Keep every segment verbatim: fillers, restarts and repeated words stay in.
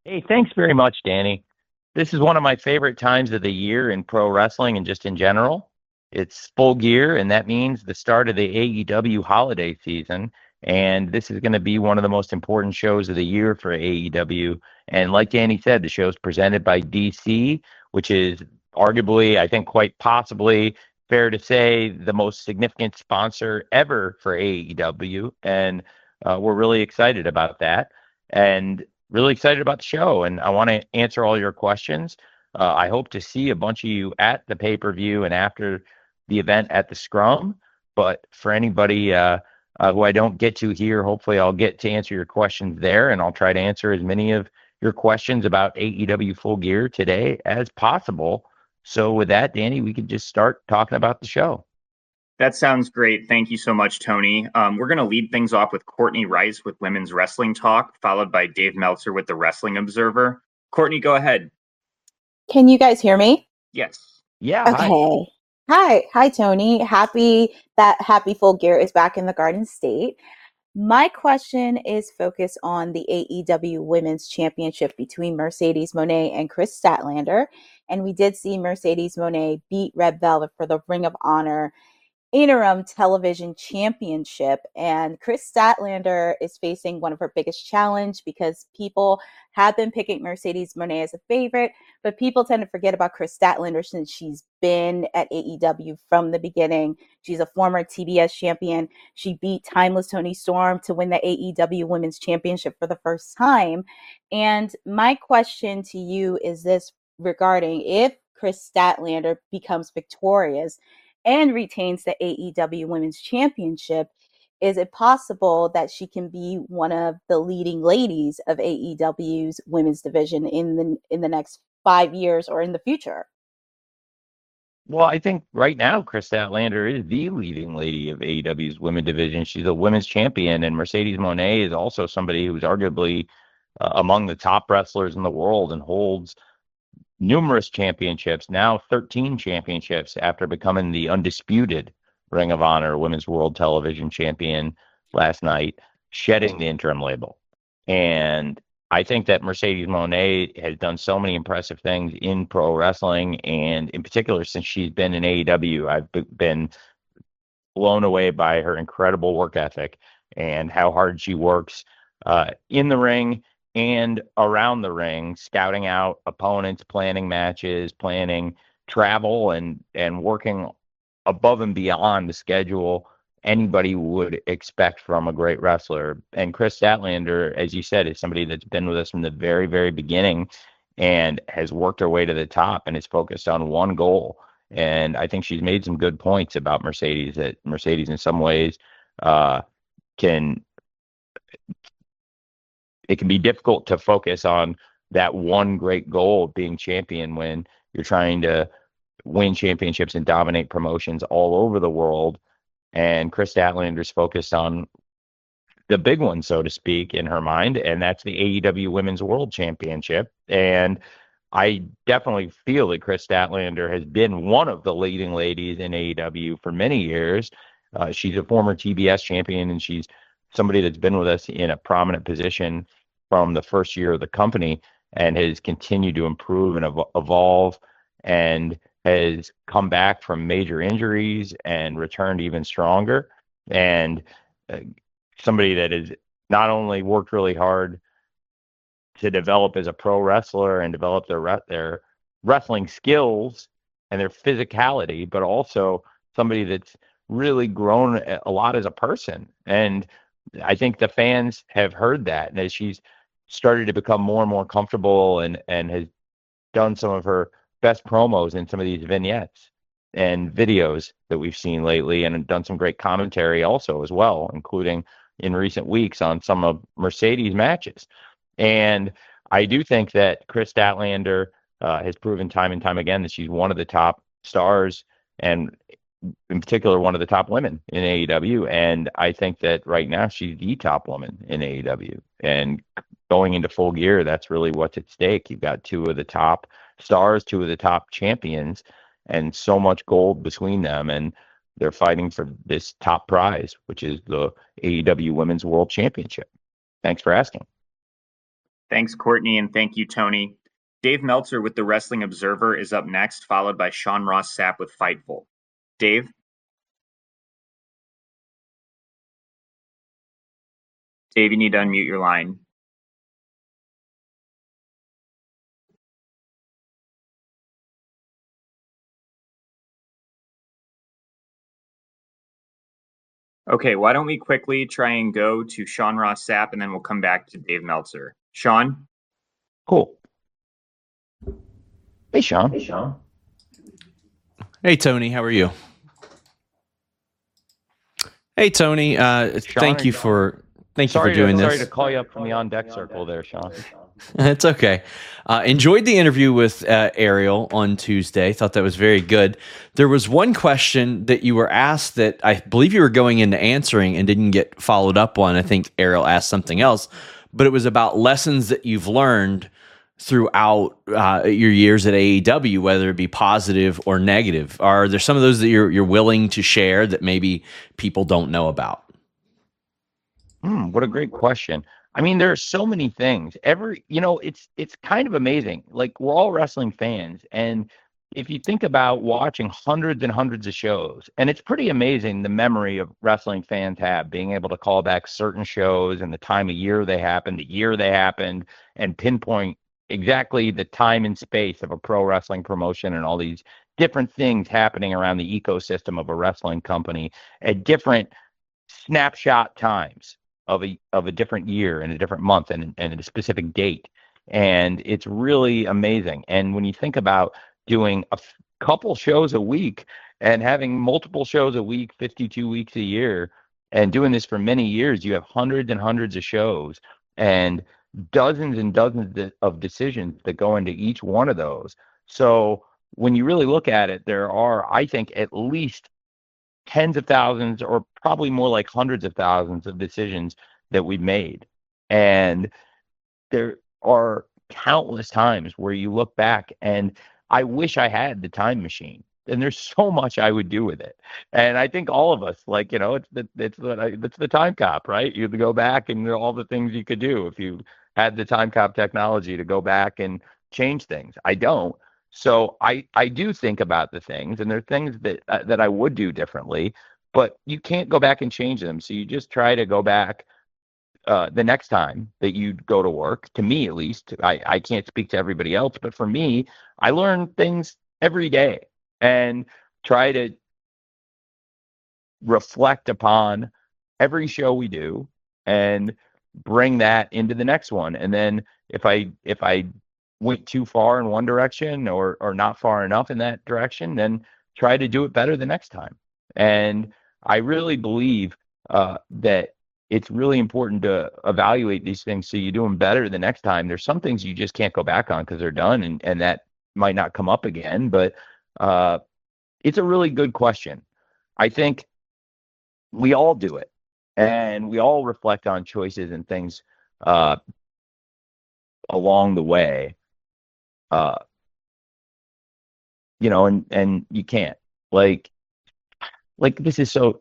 Hey, thanks very much, Danny. This is one of my favorite times of the year in pro wrestling and just in general. It's full gear, and that means the start of the A E W holiday season. And this is going to be one of the most important shows of the year for A E W. And like Danny said, the show is presented by D C, which is arguably, I think, quite possibly fair to say, the most significant sponsor ever for A E W. And uh, we're really excited about that. And really excited about the show, and I want to answer all your questions. Uh, I hope to see a bunch of you at the pay per view and after the event at the Scrum. But for anybody uh, uh, who I don't get to here, hopefully I'll get to answer your questions there, and I'll try to answer as many of your questions about A E W Full Gear today as possible. So with that, Danny, we can just start talking about the show. That sounds great. Thank you so much, Tony. Um, we're going to lead things off with Courtney Rice with Women's Wrestling Talk, followed by Dave Meltzer with the Wrestling Observer. Courtney, go ahead. Can you guys hear me? Yes. Yeah, hi. Okay. Hi. Hi, Tony. Happy that Happy Full Gear is back in the Garden State. My question is focused on the A E W Women's Championship between Mercedes Moné and Chris Statlander. And we did see Mercedes Moné beat Red Velvet for the Ring of Honor interim television championship, and Chris Statlander is facing one of her biggest challenge because people have been picking Mercedes Moné as a favorite, but people tend to forget about Chris Statlander since she's been at A E W from the beginning. She's a former T B S champion. She beat Timeless Tony Storm to win the A E W Women's Championship for the first time. And my question to you is this regarding if Chris Statlander becomes victorious and retains the A E W Women's Championship, is it possible that she can be one of the leading ladies of A E W's women's division in the in the next five years or in the future? Well, I think right now Chris Statlander is the leading lady of A E W's women division. She's a women's champion, and Mercedes Moné is also somebody who's arguably uh, among the top wrestlers in the world and holds numerous championships, now thirteen championships after becoming the undisputed Ring of Honor Women's World Television Champion last night, shedding the interim label. And I think that Mercedes Moné has done so many impressive things in pro wrestling, and in particular, since she's been in A E W, I've been blown away by her incredible work ethic and how hard she works uh, in the ring and around the ring, scouting out opponents, planning matches, planning travel, and and working above and beyond the schedule anybody would expect from a great wrestler. And Chris Statlander, as you said, is somebody that's been with us from the very, very beginning and has worked her way to the top and is focused on one goal. And I think she's made some good points about Mercedes, that Mercedes in some ways uh, can it can be difficult to focus on that one great goal of being champion when you're trying to win championships and dominate promotions all over the world. And Chris Statlander's focused on the big one, so to speak, in her mind, and that's the A E W Women's World Championship. And I definitely feel that Chris Statlander has been one of the leading ladies in A E W for many years. Uh, she's a former T B S champion, and she's somebody that's been with us in a prominent position from the first year of the company and has continued to improve and ev- evolve and has come back from major injuries and returned even stronger. And uh, somebody that has not only worked really hard to develop as a pro wrestler and develop their re- their wrestling skills and their physicality, but also somebody that's really grown a a lot as a person. And I think the fans have heard that, and as she's started to become more and more comfortable and and has done some of her best promos in some of these vignettes and videos that we've seen lately, and done some great commentary also as well, including in recent weeks on some of Mercedes matches. And I do think that Chris Statlander uh, has proven time and time again that she's one of the top stars, and in particular, one of the top women in A E W. And I think that right now she's the top woman in A E W. And going into Full Gear, that's really what's at stake. You've got two of the top stars, two of the top champions, and so much gold between them. And they're fighting for this top prize, which is the A E W Women's World Championship. Thanks for asking. Thanks, Courtney, and thank you, Tony. Dave Meltzer with the Wrestling Observer is up next, followed by Sean Ross Sapp with Fightful. Dave? Dave, you need to unmute your line. Okay, why don't we quickly try and go to Sean Ross Sapp, and then we'll come back to Dave Meltzer. Sean? Cool. Hey, Sean. Hey, Sean. Hey, Tony. How are you? Hey, Tony. Uh, Sean, thank you are- for thank you Sorry, for doing to, this. sorry to call you up from the on deck circle there, Sean. It's okay. Uh, enjoyed the interview with uh, Ariel on Tuesday. Thought that was very good. There was one question that you were asked that I believe you were going into answering and didn't get followed up on. I think Ariel asked something else, but it was about lessons that you've learned throughout uh, your years at A E W, whether it be positive or negative. Are there some of those that you're you're willing to share that maybe people don't know about? Hmm, what a great question. I mean, there are so many things. Every, you know, it's it's kind of amazing. Like, we're all wrestling fans, and if you think about watching hundreds and hundreds of shows, and it's pretty amazing the memory of wrestling fans have, being able to call back certain shows and the time of year they happened, the year they happened, and pinpoint exactly the time and space of a pro wrestling promotion and all these different things happening around the ecosystem of a wrestling company at different snapshot times of a of a different year and a different month and, and a specific date. And it's really amazing. And when you think about doing a f- couple shows a week and having multiple shows a week, fifty-two weeks a year, and doing this for many years, you have hundreds and hundreds of shows and dozens and dozens de- of decisions that go into each one of those. So when you really look at it, there are, I think, at least tens of thousands or probably more like hundreds of thousands of decisions that we've made. And there are countless times where you look back and I wish I had the time machine. And there's so much I would do with it. And I think all of us, like, you know, it's the it's the it's the time cop, right? You go back and there are all the things you could do if you had the time cop technology to go back and change things. I don't. So I I do think about the things, and there are things that uh, that I would do differently, but you can't go back and change them. So you just try to go back uh, the next time that you go to work. To me, at least, I I can't speak to everybody else, but for me, I learn things every day and try to reflect upon every show we do and bring that into the next one. And then if I if I went too far in one direction or or not far enough in that direction, then try to do it better the next time. And I really believe uh, that it's really important to evaluate these things so you do them better the next time. There's some things you just can't go back on because they're done, and and that might not come up again. But uh, it's a really good question. I think we all do it, and we all reflect on choices and things uh, along the way. Uh, you know, and and you can't like like this is so.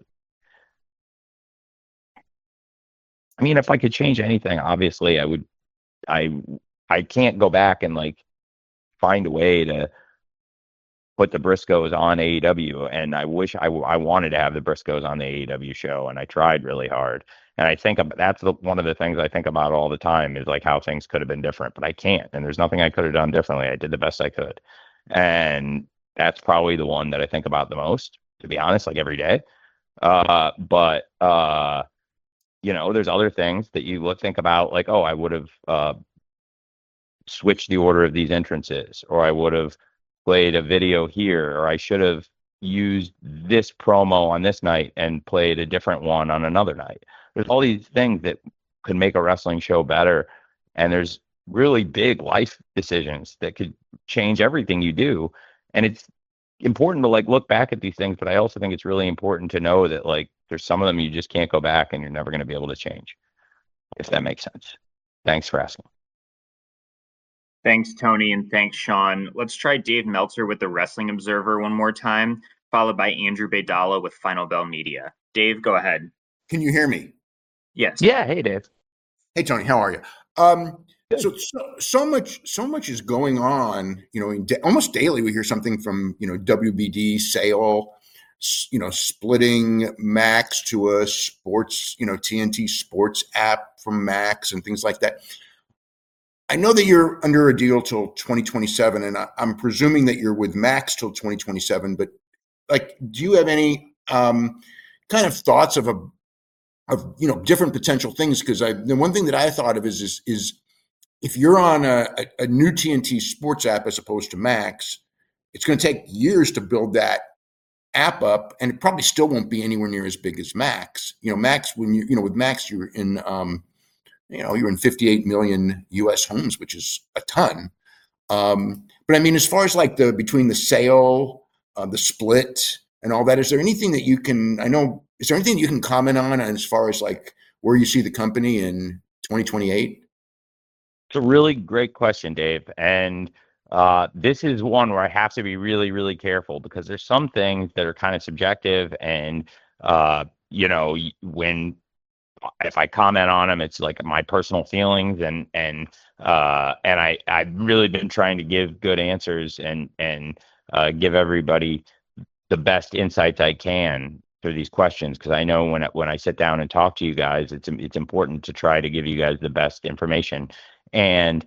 I mean, if I could change anything, obviously, I would. I I can't go back and like find a way to put the Briscoes on A E W, and I wish I, w- I wanted to have the Briscoes on the A E W show, and I tried really hard. And I think ab- that's the, one of the things I think about all the time is like how things could have been different, but I can't, and there's nothing I could have done differently. I did the best I could, and that's probably the one that I think about the most, to be honest, like every day. Uh, but uh, you know, there's other things that you look think about, like, oh, I would have uh, switched the order of these entrances, or I would have played a video here, or I should have used this promo on this night and played a different one on another night. There's all these things that could make a wrestling show better, and there's really big life decisions that could change everything you do. And it's important to like look back at these things, but I also think it's really important to know that like there's some of them you just can't go back and you're never going to be able to change, if that makes sense. Thanks for asking. Thanks, Tony, and thanks, Sean. Let's try Dave Meltzer with the Wrestling Observer one more time, followed by Andrew Baydala with Final Bell Media. Dave, go ahead. Can you hear me? Yes. Yeah. Hey, Dave. Hey, Tony, how are you? Um, So, so so much so much is going on. You know, in da- almost daily we hear something from you know W B D, Sale, s- you know, splitting Max to a sports, you know, T N T Sports app from Max and things like that. I know that you're under a deal till twenty twenty-seven, and I, I'm presuming that you're with Max till twenty twenty-seven. But like, do you have any um, kind of thoughts of a of you know different potential things? Because I the one thing that I thought of is is, is if you're on a, a, a new T N T Sports app as opposed to Max, it's going to take years to build that app up, and it probably still won't be anywhere near as big as Max. You know, Max when you you know with Max you're in um, you know you're in fifty-eight million U S homes, which is a ton. Um, but I mean, as far as like the between the sale, uh, the split, and all that, is there anything that you can? I know, is there anything you can comment on as far as like where you see the company in twenty twenty-eight? It's a really great question, Dave. And uh, this is one where I have to be really, really careful because there's some things that are kind of subjective. And, uh, you know, y- when if I comment on them, it's like my personal feelings. And, and, uh, and I, I've really been trying to give good answers and, and uh, give everybody the best insights I can for these questions because I know when I- when I sit down and talk to you guys, it's it's important to try to give you guys the best information, and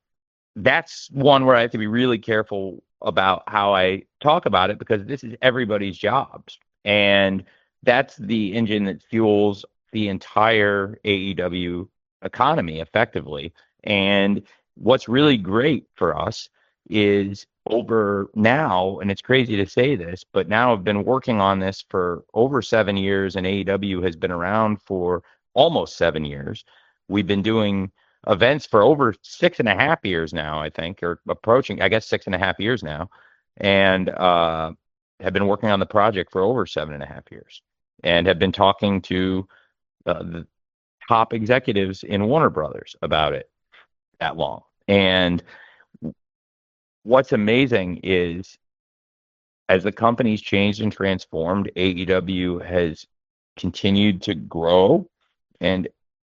that's one where I have to be really careful about how I talk about it because this is everybody's jobs, and that's the engine that fuels the entire A E W economy effectively. And what's really great for us is over now, and it's crazy to say this, but now I've been working on this for over seven years, and A E W has been around for almost seven years. We've been doing events for over six and a half years now, I think, or approaching, I guess, six and a half years now, and uh, have been working on the project for over seven and a half years, and have been talking to uh, the top executives in Warner Brothers about it that long. And what's amazing is as the company's changed and transformed, A E W has continued to grow and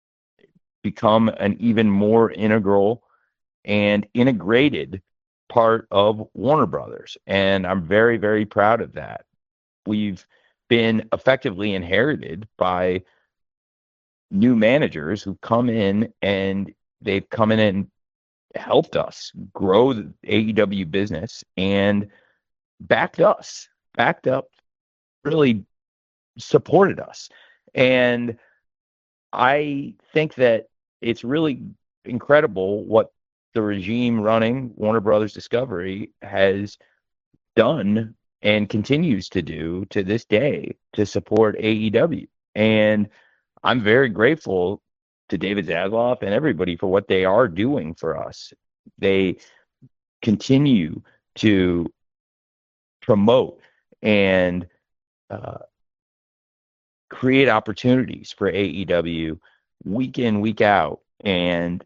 become an even more integral and integrated part of Warner Brothers. And I'm very, very proud of that. We've been effectively inherited by new managers who come in and they've come in and helped us grow the A E W business and backed us, backed up, really supported us. And I think that it's really incredible what the regime running Warner Brothers Discovery has done and continues to do to this day to support A E W. And I'm very grateful to David Zasloff and everybody for what they are doing for us. They continue to promote and uh, create opportunities for A E W week in, week out. And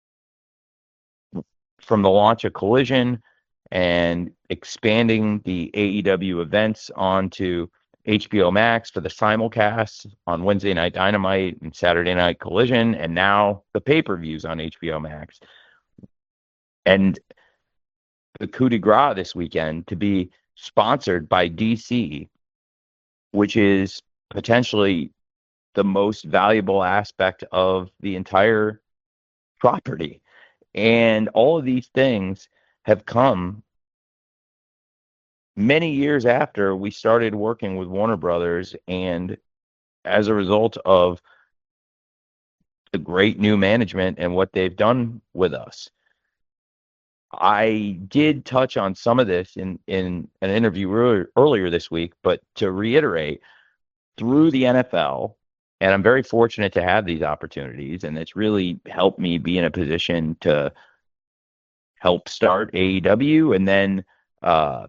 from the launch of Collision and expanding the A E W events onto H B O Max for the simulcasts on Wednesday Night Dynamite and Saturday Night Collision, and now the pay-per-views on H B O Max. And the coup de grace this weekend to be sponsored by D C, which is potentially the most valuable aspect of the entire property. And all of these things have come many years after we started working with Warner Brothers, and as a result of the great new management and what they've done with us. I did touch on some of this in, in an interview earlier, earlier this week, but to reiterate, through the N F L, and I'm very fortunate to have these opportunities, and it's really helped me be in a position to help start A E W and then uh,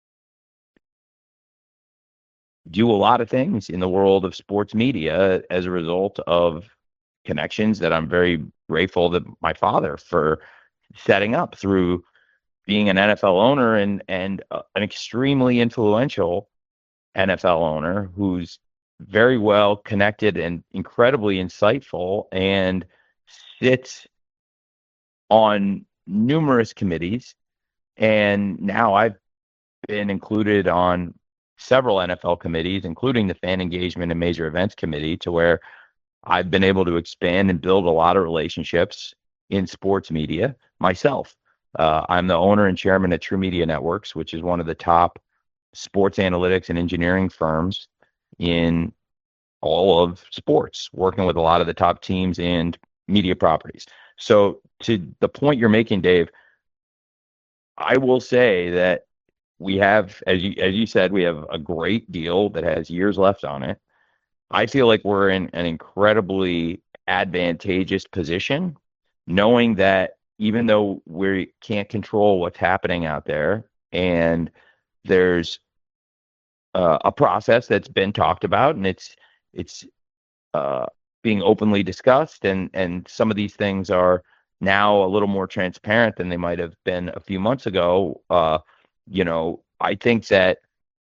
do a lot of things in the world of sports media as a result of connections that I'm very grateful that my father for setting up through being an N F L owner and and uh, an extremely influential N F L owner who's very well connected and incredibly insightful and sits on numerous committees, and now I've been included on several N F L committees, including the Fan Engagement and Major Events Committee, to where I've been able to expand and build a lot of relationships in sports media myself. Uh, I'm the owner and chairman at True Media Networks, which is one of the top sports analytics and engineering firms in all of sports, working with a lot of the top teams and media properties. So to the point you're making, Dave, I will say that we have, as you as you said, we have a great deal that has years left on it. I feel like we're in an incredibly advantageous position, knowing that even though we can't control what's happening out there, and there's uh, a process that's been talked about, and it's it's uh, being openly discussed, and and some of these things are now a little more transparent than they might have been a few months ago. Uh, you know, I think that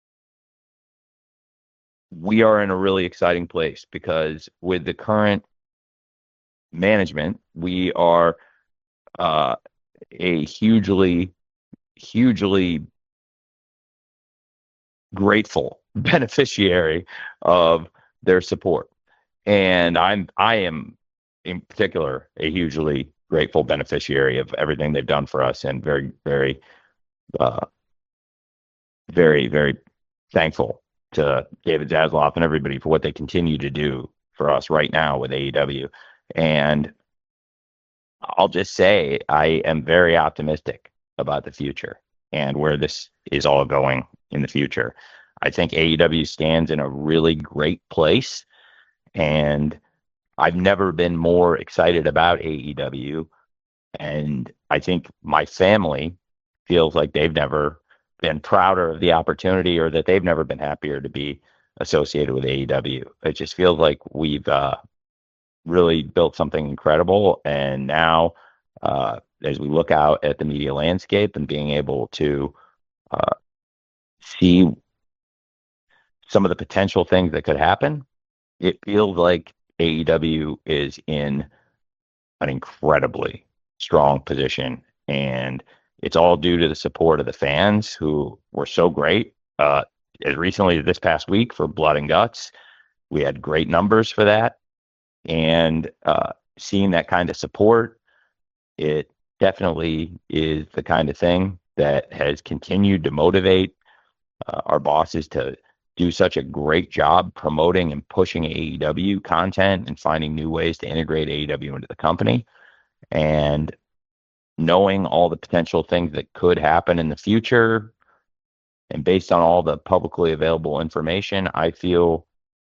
we are in a really exciting place because with the current management, we are uh, a hugely, hugely grateful beneficiary of their support. And I'm, I am in particular a hugely grateful beneficiary of everything they've done for us, and very, very, uh, very, very thankful to David Zasloff and everybody for what they continue to do for us right now with A E W. And I'll just say I am very optimistic about the future and where this is all going in the future. I think A E W stands in a really great place, and I've never been more excited about A E W. And I think my family feels like they've never been prouder of the opportunity, or that they've never been happier to be associated with A E W. It just feels like we've uh, really built something incredible. And now, uh, as we look out at the media landscape and being able to uh, see some of the potential things that could happen, it feels like A E W is in an incredibly strong position. And it's all due to the support of the fans, who were so great. Uh, as recently as this past week for Blood and Guts, we had great numbers for that. And uh, seeing that kind of support, it definitely is the kind of thing that has continued to motivate uh, our bosses to do such a great job promoting and pushing A E W content and finding new ways to integrate A E W into the company. And knowing all the potential things that could happen in the future, and based on all the publicly available information, I feel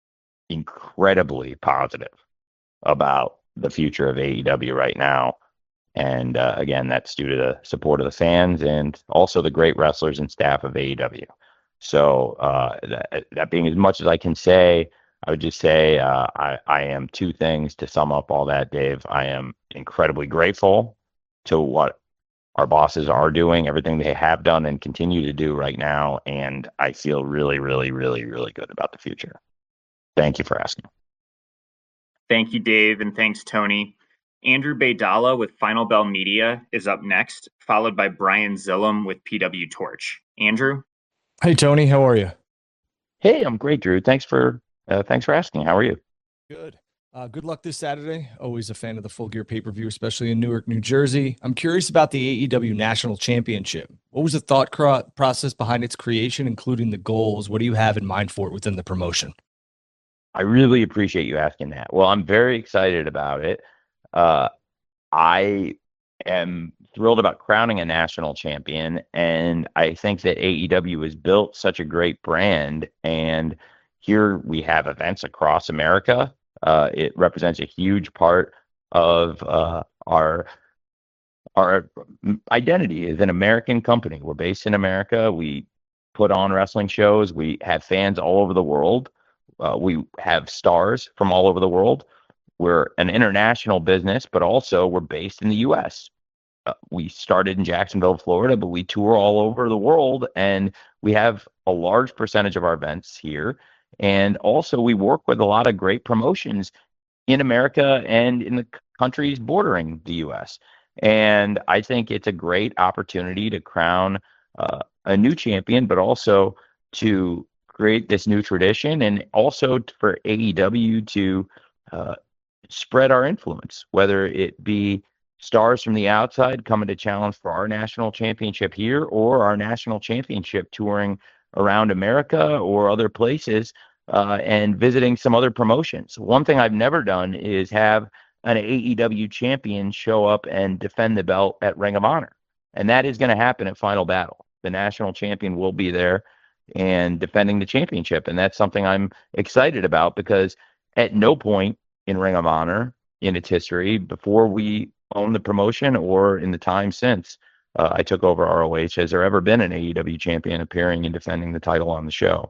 incredibly positive about the future of A E W right now. And uh, again, that's due to the support of the fans and also the great wrestlers and staff of A E W. So uh, that, that being as much as I can say, I would just say uh, I, I am two things to sum up all that, Dave. I am incredibly grateful to what our bosses are doing, everything they have done and continue to do right now. And I feel really, really, really, really good about the future. Thank you for asking. Thank you, Dave, and thanks, Tony. Andrew Baydala with Final Bell Media is up next, followed by Brian Zillum with P W Torch. Andrew? Hey, Tony, how are you? Hey, I'm great, Drew. Thanks for uh, thanks for asking. How are you? Good. Uh, good luck this Saturday. Always a fan of the Full Gear pay-per-view, especially in Newark, New Jersey. I'm curious about the A E W National Championship. What was the thought cro- process behind its creation, including the goals? What do you have in mind for it within the promotion? I really appreciate you asking that. Well, I'm very excited about it. Uh, I am thrilled about crowning a national champion, and I think that A E W has built such a great brand, and here we have events across America. Uh, it represents a huge part of uh, our our identity as an American company. We're based in America. We put on wrestling shows. We have fans all over the world. Uh, we have stars from all over the world. We're an international business, but also we're based in the U S. Uh, we started in Jacksonville, Florida, but we tour all over the world, and we have a large percentage of our events here. And also we work with a lot of great promotions in America and in the countries bordering the U S. And I think it's a great opportunity to crown uh, a new champion, but also to create this new tradition, and also for A E W to uh, spread our influence, whether it be stars from the outside coming to challenge for our national championship here, or our national championship touring around America or other places, uh, and visiting some other promotions. One thing I've never done is have an A E W champion show up and defend the belt at Ring of Honor. And that is going to happen at Final Battle. The national champion will be there and defending the championship. And that's something I'm excited about, because at no point in Ring of Honor in its history, before we owned the promotion or in the time since uh, I took over R O H, has there ever been an A E W champion appearing and defending the title on the show.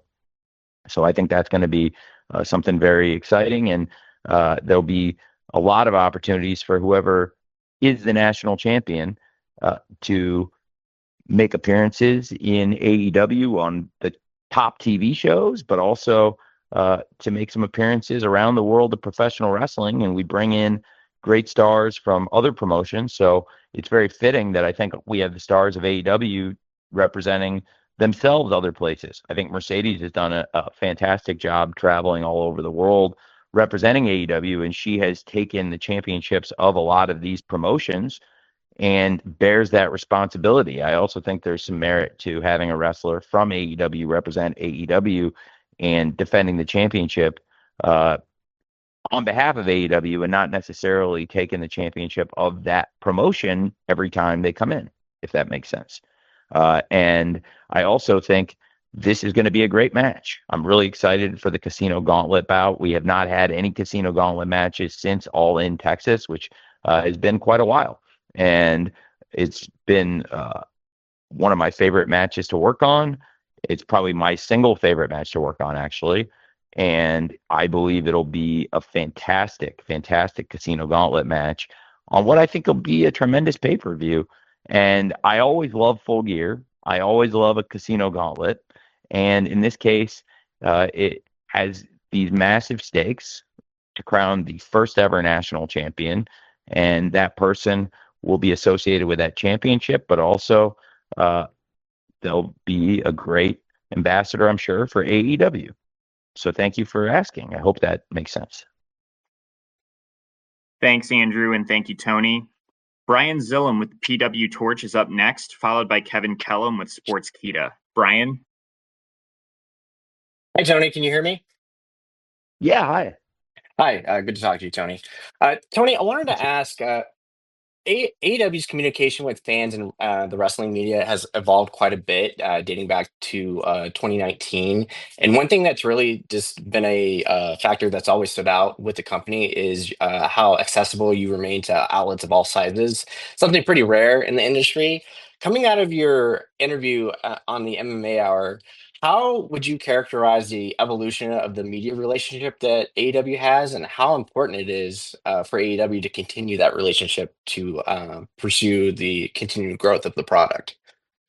So I think that's going to be uh, something very exciting, and uh, there'll be a lot of opportunities for whoever is the national champion uh, to make appearances in A E W on the top T V shows, but also uh, to make some appearances around the world of professional wrestling. And we bring in great stars from other promotions. So it's very fitting that I think we have the stars of A E W representing themselves other places. I think Mercedes has done a, a fantastic job traveling all over the world representing A E W, and she has taken the championships of a lot of these promotions and bears that responsibility. I also think there's some merit to having a wrestler from A E W represent A E W and defending the championship uh, on behalf of A E W, and not necessarily taking the championship of that promotion every time they come in, if that makes sense. Uh, and I also think this is going to be a great match. I'm really excited for the Casino Gauntlet bout. We have not had any Casino Gauntlet matches since All In Texas, which uh, has been quite a while. And it's been uh, one of my favorite matches to work on. It's probably my single favorite match to work on, actually. And I believe it'll be a fantastic, fantastic Casino Gauntlet match on what I think will be a tremendous pay-per-view. And I always love Full Gear. I always love a Casino Gauntlet. And in this case, uh, it has these massive stakes to crown the first ever national champion. And that person will be associated with that championship, but also uh, they'll be a great ambassador, I'm sure, for A E W. So thank you for asking. I hope that makes sense. Thanks, Andrew, and thank you, Tony. Brian Zillum with P W Torch is up next, followed by Kevin Kellum with Sportskeeda. Brian? Hi, Tony. Can you hear me? Yeah, hi. Hi. Uh, good to talk to you, Tony. Uh, Tony, I wanted to ask, uh, A- AEW's communication with fans and uh, the wrestling media has evolved quite a bit, uh, dating back to uh, twenty nineteen. And one thing that's really just been a uh, factor that's always stood out with the company is uh, how accessible you remain to outlets of all sizes. Something pretty rare in the industry. Coming out of your interview uh, on the M M A Hour, how would you characterize the evolution of the media relationship that A E W has, and how important it is uh, for A E W to continue that relationship to uh, pursue the continued growth of the product?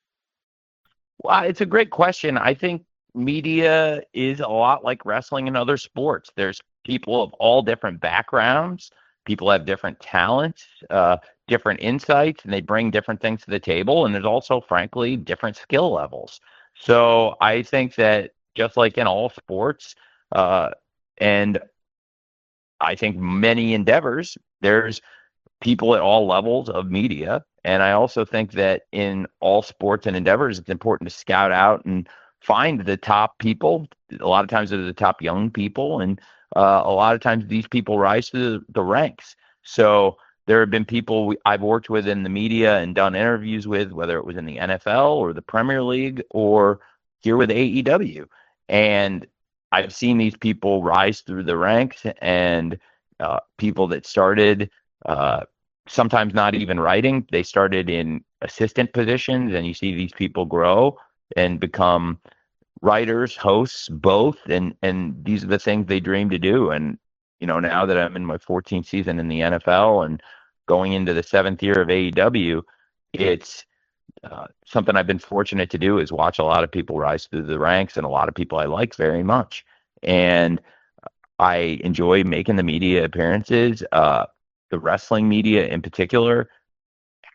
Well, it's a great question. I think media is a lot like wrestling and other sports. There's people of all different backgrounds. People have different talents, uh, different insights, and they bring different things to the table. And there's also, frankly, different skill levels. So I think that just like in all sports, uh, and I think many endeavors, there's people at all levels of media. And I also think that in all sports and endeavors, it's important to scout out and find the top people. A lot of times they're the top young people, and uh, a lot of times these people rise to the, the ranks. So there have been people we, I've worked with in the media and done interviews with, whether it was in the N F L or the Premier League or here with A E W. And I've seen these people rise through the ranks, and uh, people that started uh, sometimes not even writing, they started in assistant positions, and you see these people grow and become writers, hosts, both. And, and these are the things they dream to do. And, you know, now that I'm in my fourteenth season in the N F L and going into the seventh year of A E W, it's uh, something I've been fortunate to do, is watch a lot of people rise through the ranks, and a lot of people I like very much. And I enjoy making the media appearances. Uh, the wrestling media in particular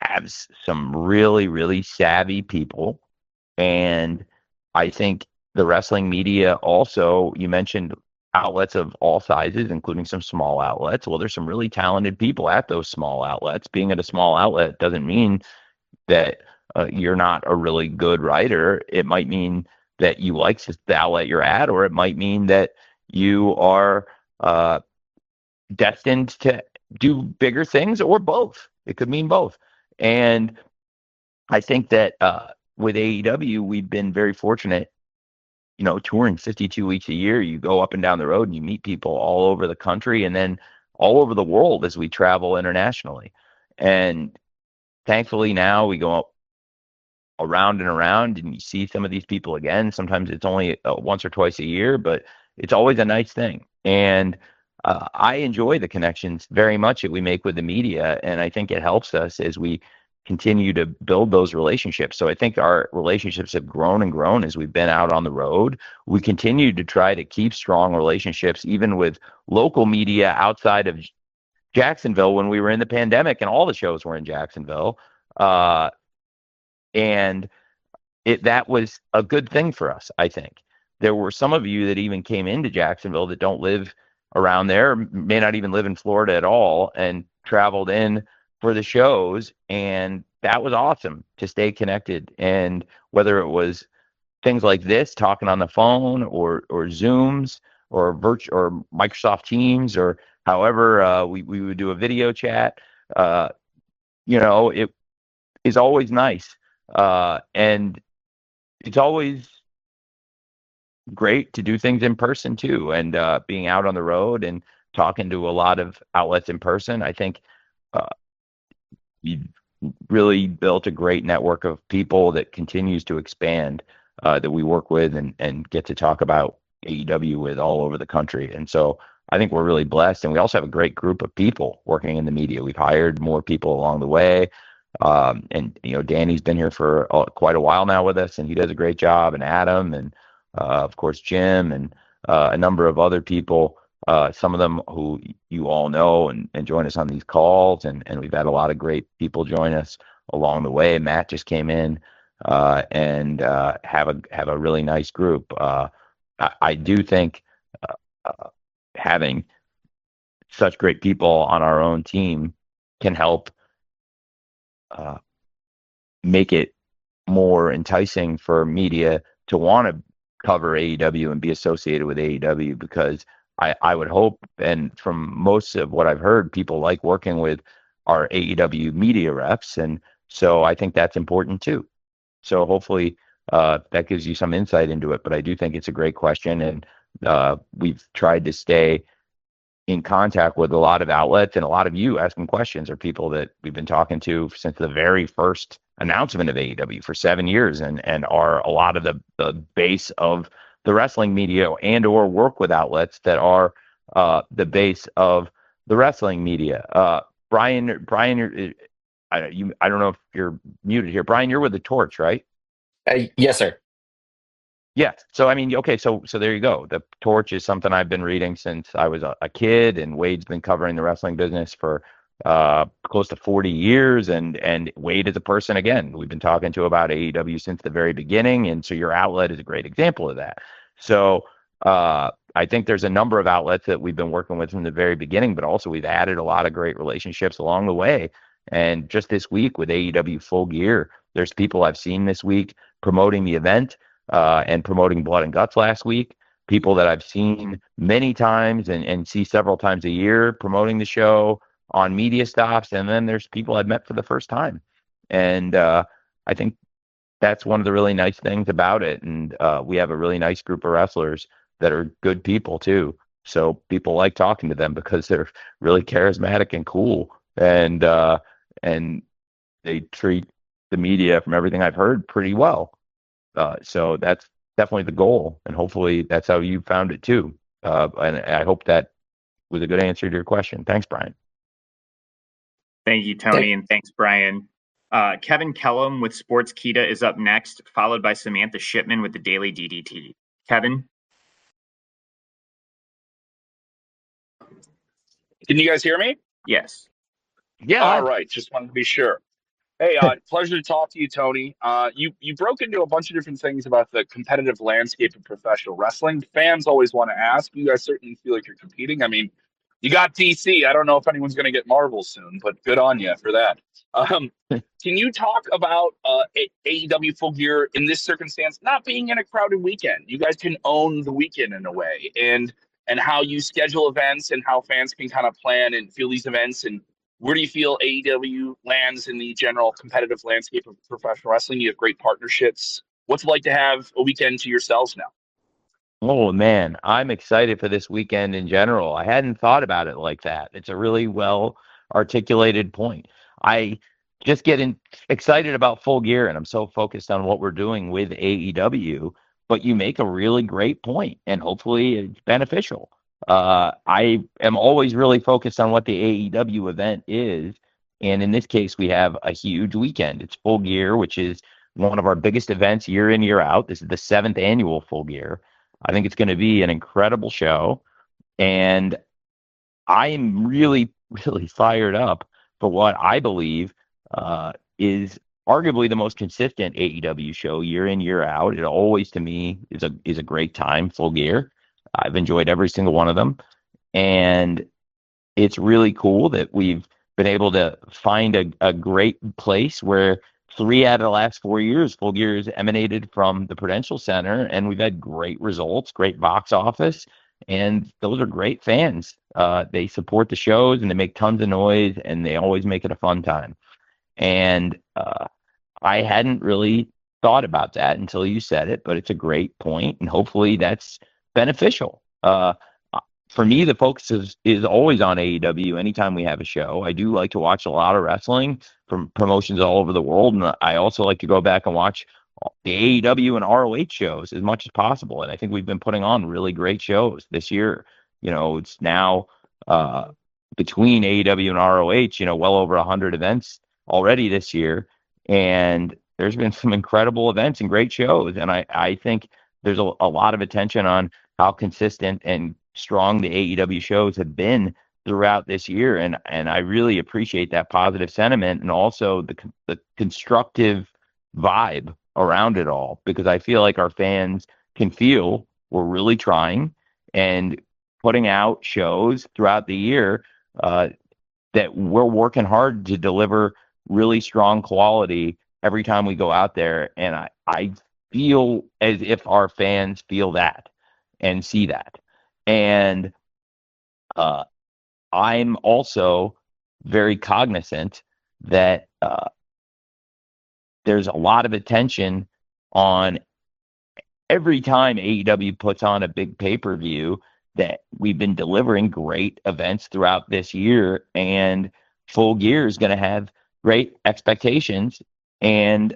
have s- some really, really savvy people. And I think the wrestling media also, you mentioned outlets of all sizes, including some small outlets. Well, there's some really talented people at those small outlets. Being at a small outlet doesn't mean that uh, you're not a really good writer. It might mean that you like the outlet you're at, or it might mean that you are uh, destined to do bigger things, or both. It could mean both. And I think that uh, with A E W, we've been very fortunate. You know, touring fifty-two weeks a year, you go up and down the road and you meet people all over the country and then all over the world as we travel internationally. And thankfully now we go around and around and you see some of these people again. Sometimes it's only uh, once or twice a year, but it's always a nice thing. And uh, I enjoy the connections very much that we make with the media. And I think it helps us as we continue to build those relationships. So I think our relationships have grown and grown as we've been out on the road. We continue to try to keep strong relationships, even with local media outside of Jacksonville when we were in the pandemic and all the shows were in Jacksonville. Uh, and it that was a good thing for us, I think. There were some of you that even came into Jacksonville that don't live around there, may not even live in Florida at all, and traveled in for the shows. And that was awesome to stay connected. And whether it was things like this, talking on the phone, or or Zooms, or virtual, or Microsoft Teams, or however uh, we, we would do a video chat, uh, you know, it is always nice. Uh, and it's always great to do things in person too, and uh, being out on the road and talking to a lot of outlets in person. I think uh, you really built a great network of people that continues to expand, uh, that we work with and, and get to talk about A E W with all over the country. And so I think we're really blessed. And we also have a great group of people working in the media. We've hired more people along the way. Um, and, you know, Danny's been here for uh, quite a while now with us, and he does a great job. And Adam, and uh, of course, Jim, and uh, a number of other people, uh, some of them who you all know and, and join us on these calls. And, and we've had a lot of great people join us along the way. Matt just came in uh, and uh, have a have a really nice group. Uh, I, I do think uh, uh, having such great people on our own team can help uh, make it more enticing for media to want to cover A E W and be associated with A E W, because I, I would hope, and from most of what I've heard, people like working with our A E W media reps. And so I think that's important too. So hopefully uh, that gives you some insight into it. But I do think it's a great question. And uh, we've tried to stay in contact with a lot of outlets, and a lot of you asking questions are people that we've been talking to since the very first announcement of A E W for seven years, and and are a lot of the, the base of the wrestling media, and or work with outlets that are uh, the base of the wrestling media. Uh, Brian, Brian, I, you, I don't know if you're muted here. Brian, you're with the Torch, right? Uh, yes, sir. Yeah. So, I mean, okay. So, so there you go. The Torch is something I've been reading since I was a, a kid, and Wade's been covering the wrestling business for uh, close to forty years. And, and Wade is a person, again, we've been talking to about A E W since the very beginning. And so your outlet is a great example of that. So, uh, I think there's a number of outlets that we've been working with from the very beginning, but also we've added a lot of great relationships along the way. And just this week with A E W Full Gear, there's people I've seen this week promoting the event uh, and promoting Blood and Guts last week. People that I've seen many times and, and see several times a year promoting the show on media stops. And then there's people I've met for the first time. And uh, I think that's one of the really nice things about it. And uh, we have a really nice group of wrestlers that are good people too. So people like talking to them because they're really charismatic and cool. And uh, and they treat the media, from everything I've heard, pretty well. Uh, so that's definitely the goal, and hopefully that's how you found it too. Uh, and I hope that was a good answer to your question. Thanks, Brian. Thank you, Tony, Thank- and thanks, Brian. Uh, Kevin Kellum with Sportskeeda is up next, followed by Samantha Shipman with the Daily D D T. Kevin? Can you guys hear me? Yes. Yeah. All right. Just wanted to be sure. Hey, uh, pleasure to talk to you, Tony. Uh, you you broke into a bunch of different things about the competitive landscape of professional wrestling. Fans always want to ask. You guys certainly feel like you're competing. I mean, you got D C. I don't know if anyone's going to get Marvel soon, but good on you for that. Um, can you talk about uh, A- AEW Full Gear in this circumstance, not being in a crowded weekend? You guys can own the weekend in a way, and and how you schedule events and how fans can kind of plan and feel these events, and where do you feel A E W lands in the general competitive landscape of professional wrestling? You have great partnerships. What's it like to have a weekend to yourselves now? Oh man, I'm excited for this weekend in general. I hadn't thought about it like that. It's a really well articulated point. I just get in, excited about Full Gear, and I'm so focused on what we're doing with A E W. But you make a really great point, and hopefully it's beneficial. Uh, I am always really focused on what the A E W event is, and in this case, we have a huge weekend. It's Full Gear, which is one of our biggest events year in, year out. This is the seventh annual Full Gear. I think it's going to be an incredible show, and I am really, really fired up for what I believe uh, is arguably the most consistent A E W show year in, year out. It always, to me, is a is a great time. Full Gear. I've enjoyed every single one of them, and it's really cool that we've been able to find a, a great place where three out of the last four years, Full Gear has emanated from the Prudential Center, and we've had great results, great box office, and those are great fans. Uh, they support the shows and they make tons of noise, and they always make it a fun time. And uh, I hadn't really thought about that until you said it, but it's a great point, and hopefully that's beneficial. Uh, for me, the focus is, is always on A E W anytime we have a show. I do like to watch a lot of wrestling from promotions all over the world, and I also like to go back and watch the A E W and R O H shows as much as possible. And I think we've been putting on really great shows this year. You know, it's now uh, between A E W and R O H, you know, well over one hundred events already this year. And there's been some incredible events and great shows. And I, I think there's a, a lot of attention on how consistent and strong the A E W shows have been throughout this year, and and I really appreciate that positive sentiment and also the the constructive vibe around it all, because I feel like our fans can feel we're really trying and putting out shows throughout the year uh, that we're working hard to deliver really strong quality every time we go out there, and I I feel as if our fans feel that and see that. And uh, I'm also very cognizant that uh, there's a lot of attention on every time A E W puts on a big pay-per-view, that we've been delivering great events throughout this year, and Full Gear is going to have great expectations. And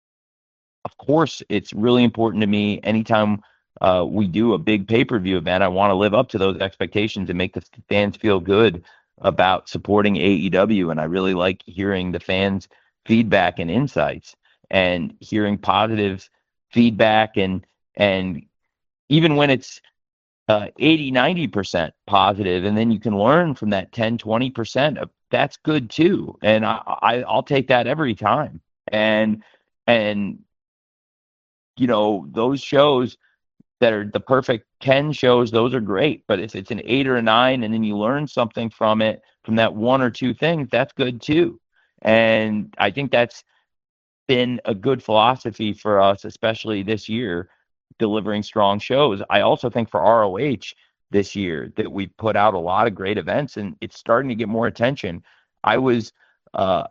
of course, it's really important to me anytime uh, we do a big pay-per-view event, I want to live up to those expectations and make the fans feel good about supporting A E W. And I really like hearing the fans' feedback and insights, and hearing positive feedback, and and even when it's uh, eighty, ninety percent positive, and then you can learn from that ten, twenty percent, of, that's good too. And I, I, I'll take that every time. And, and, you know, those shows that are the perfect ten shows, those are great. But if it's an eight or a nine, and then you learn something from it, from that one or two things, that's good too. And I think that's been a good philosophy for us, especially this year, delivering strong shows. I also think for R O H this year that we put out a lot of great events, and it's starting to get more attention. I was, uh,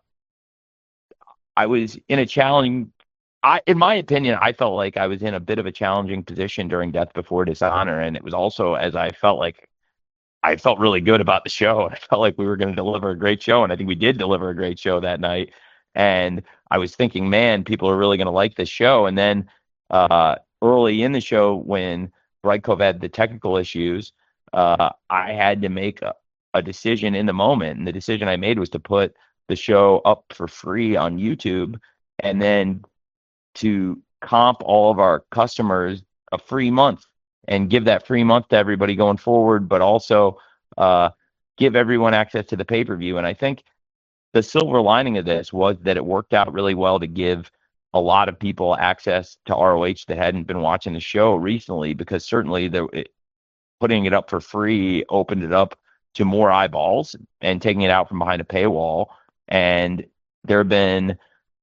I was in a challenging, I, in my opinion, I felt like I was in a bit of a challenging position during Death Before Dishonor, and it was also as I felt like I felt really good about the show. I felt like we were going to deliver a great show, and I think we did deliver a great show that night. And I was thinking, man, people are really going to like this show. And then uh, early in the show, when Brightcove had the technical issues, uh, I had to make a, a decision in the moment. And the decision I made was to put the show up for free on YouTube, and then to comp all of our customers a free month and give that free month to everybody going forward, but also uh, give everyone access to the pay-per-view. And I think the silver lining of this was that it worked out really well to give a lot of people access to R O H that hadn't been watching the show recently, because certainly the, it, putting it up for free opened it up to more eyeballs and taking it out from behind a paywall. And there have been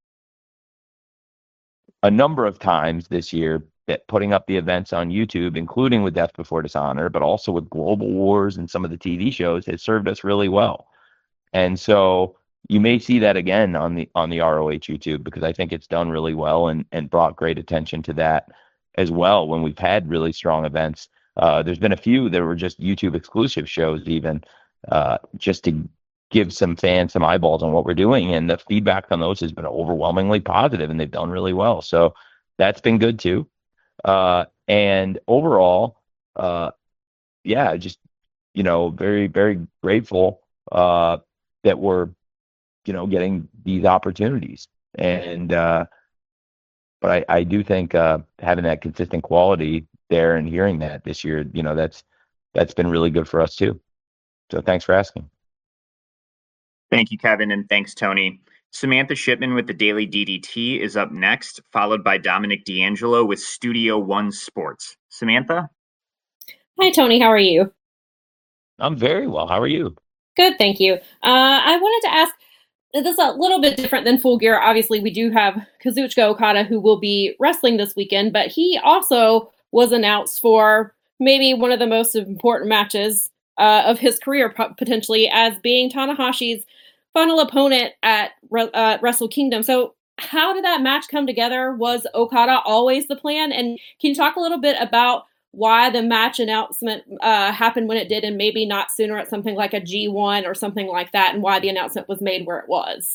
a number of times this year that putting up the events on YouTube, including with Death Before Dishonor, but also with Global Wars and some of the T V shows, has served us really well. And so you may see that again on the on the R O H YouTube, because I think it's done really well and, and brought great attention to that as well when we've had really strong events. Uh, there's been a few that were just YouTube exclusive shows, even uh, just to give some fans some eyeballs on what we're doing. And the feedback on those has been overwhelmingly positive, and they've done really well. So that's been good too. Uh, and overall, uh, yeah, just, you know, very, very grateful uh, that we're, you know, getting these opportunities. And, uh, but I, I do think uh, having that consistent quality there and hearing that this year, you know, that's, that's been really good for us too. So thanks for asking. Thank you, Kevin, and thanks, Tony. Samantha Shipman with the Daily D D T is up next, followed by Dominic D'Angelo with Studio One Sports. Samantha? Hi, Tony. How are you? I'm very well. How are you? Good, thank you. Uh, I wanted to ask, this is a little bit different than Full Gear. Obviously, we do have Kazuchika Okada, who will be wrestling this weekend, but he also was announced for maybe one of the most important matches uh, of his career, potentially, as being Tanahashi's final opponent at uh, Wrestle Kingdom. So how did that match come together? Was Okada always the plan? And can you talk a little bit about why the match announcement uh, happened when it did, and maybe not sooner at something like a G one or something like that, and why the announcement was made where it was?